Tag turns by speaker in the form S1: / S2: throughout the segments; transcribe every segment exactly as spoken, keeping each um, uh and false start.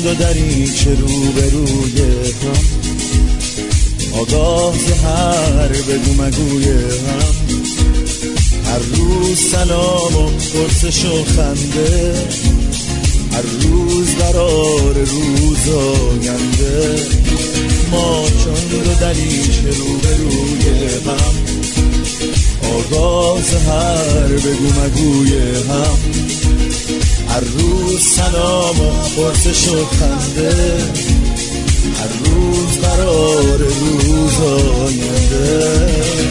S1: دو دریچه روبروی هم، آگاه ز هر بگو مگوی هم، هر روز سلام و پرسش و خنده، هر روز قرار روز آینده. ما چون دو دریچه روبروی هم، آگاه ز هر بگو مگوی هم، هر روز سلام و پرسش و خنده، هر روز قرار روز آینده.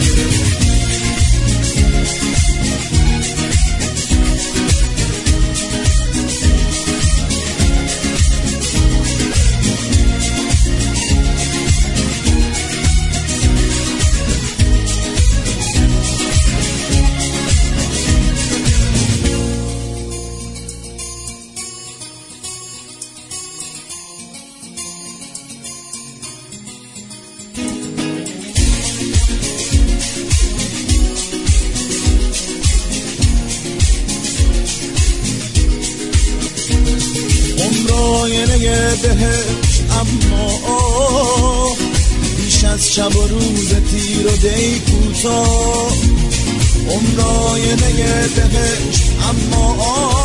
S1: آینه بهشت اما بیش از شب و روز تیر و دی کوتاه، عمر آینه بهشت اما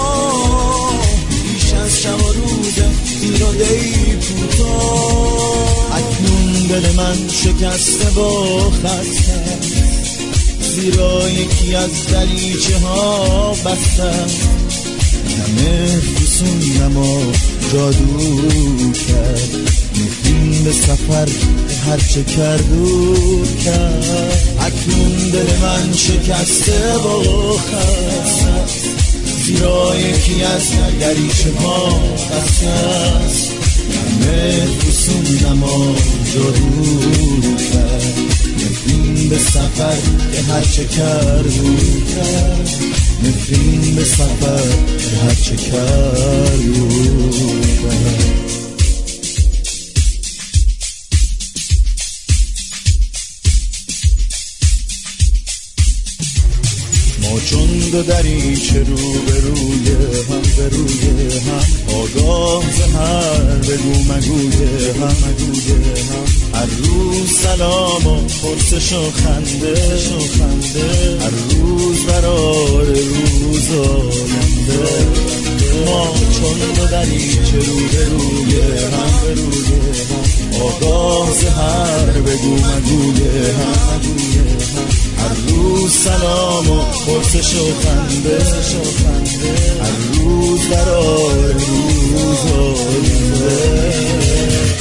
S1: بیش از شب و روز تیر و دی کوتاه. اکنون دل من شکسته با خسته، زیرا یکی از دریچه ها بسته، همه فسون نما جادو کرد، نفرین به سفر هرچه کرد و کرد. اکنون دل من شکسته با خسته، زیرا یکی از دریچه ها بسته است، همه فسون نما جادو کرد، نفرین به سفر هرچه کرد و کرد، نفرین به سفر هرچه کرد و کرد. ما چون دو دریچه رو به روی هم، به روی هم، آگاه ز هر بگو مگوی هم، مگوی هم، هر روز سلام و پرسش و خنده، و خنده، هر روز قرار روز آینده. ما چون دو دریچه رو به روی هم، به روی هم، آگاه ز هر بگو مگوی هم، مگوی هم، هر روز سلام و پرسش و خنده، هر روز قرار روز آینده.